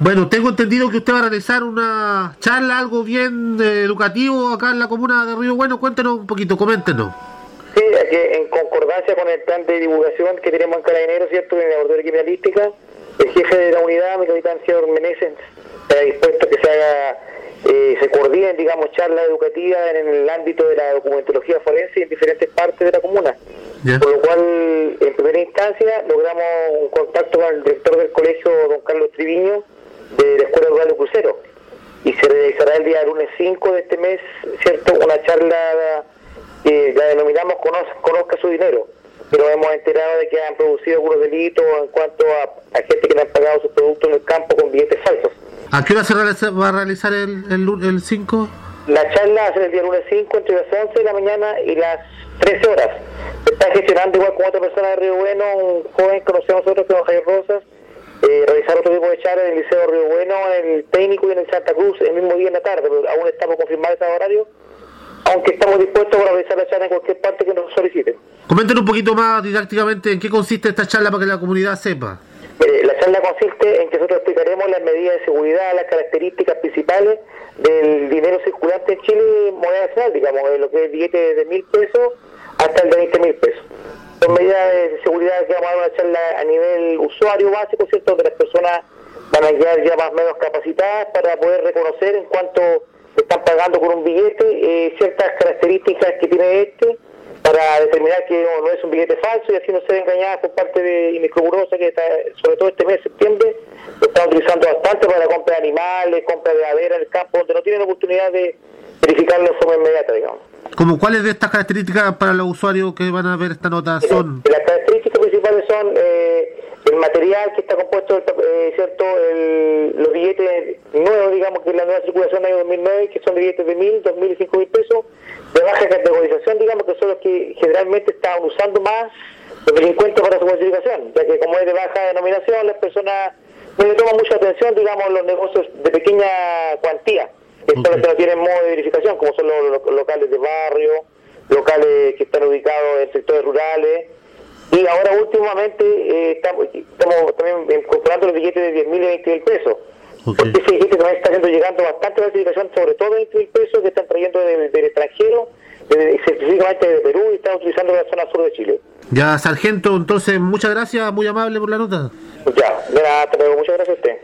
Bueno, tengo entendido que usted va a realizar una charla, algo bien educativo acá en la comuna de Río Bueno. Cuéntenos un poquito, coméntenos. Sí, que en concordancia con el plan de divulgación que tenemos en Carabineros, ¿cierto?, en la Laboratorio Criminalística, el jefe de la unidad, mi capitán señor Meneses, está dispuesto a que se haga, se coordinen, digamos, charlas educativas en el ámbito de la documentología forense en diferentes partes de la comuna. Yeah. Por lo cual, en primera instancia, logramos un contacto con el director del colegio, don Carlos Triviño, de la Escuela Rural de Crucero, y se realizará el día lunes 5 de este mes, ¿cierto?, una charla que la denominamos Conozca su dinero, pero hemos enterado de que han producido algunos delitos en cuanto a gente que le han pagado sus productos en el campo con billetes falsos. ¿A qué hora se va a realizar el 5? La charla va a ser el día lunes 5 entre las 11 de la mañana y las 13 horas. Se está gestionando igual con otra persona de Río Bueno, un joven que conocemos nosotros, que es don Javier Rosas, realizar otro tipo de charla en el Liceo de Río Bueno, en el Técnico y en el Santa Cruz el mismo día en la tarde, pero aún estamos confirmados esos horarios, aunque estamos dispuestos a realizar la charla en cualquier parte que nos soliciten. Comenten un poquito más didácticamente en qué consiste esta charla para que la comunidad sepa. Mire, la charla consiste en que nosotros explicaremos las medidas de seguridad, las características principales del dinero circulante en Chile, moneda nacional, digamos, de lo que es billete de 1.000 pesos hasta el de 20.000 pesos. Son medidas de seguridad que vamos a dar una charla a nivel usuario básico, ¿cierto?, donde las personas van a quedar ya más o menos capacitadas para poder reconocer en cuanto están pagando con un billete ciertas características que tiene este, para determinar que no es un billete falso y así no ser engañadas por parte de inescrupulosa que está, sobre todo este mes de septiembre, lo están utilizando bastante para la compra de animales, compra de madera en el campo, donde no tienen oportunidad de verificarlo de forma inmediata, digamos. ¿Cómo cuáles de estas características para los usuarios que van a ver esta nota son? Las características principales son el material que está compuesto, ¿cierto?, los billetes nuevos, digamos, que es la nueva circulación del año 2009, que son billetes de 1.000, 2.000 y 5.000 pesos, de baja categorización, digamos, que son los que generalmente estaban usando más los delincuentes para su clasificación, ya que como es de baja denominación, las personas no le toman mucha atención, digamos, los negocios de pequeña cuantía, que son los que no tienen modo de verificación, como son los locales de barrio, locales que están ubicados en sectores rurales. Y ahora últimamente estamos también incorporando los billetes de 10.000 y 20.000 pesos. Porque ese billete también está llegando bastante clasificación, sobre todo 20.000 pesos que están trayendo del extranjero, específicamente de Perú, y están utilizando la zona sur de Chile. Ya, sargento, entonces muchas gracias, muy amable por la nota. Ya, de nada, muchas gracias a usted.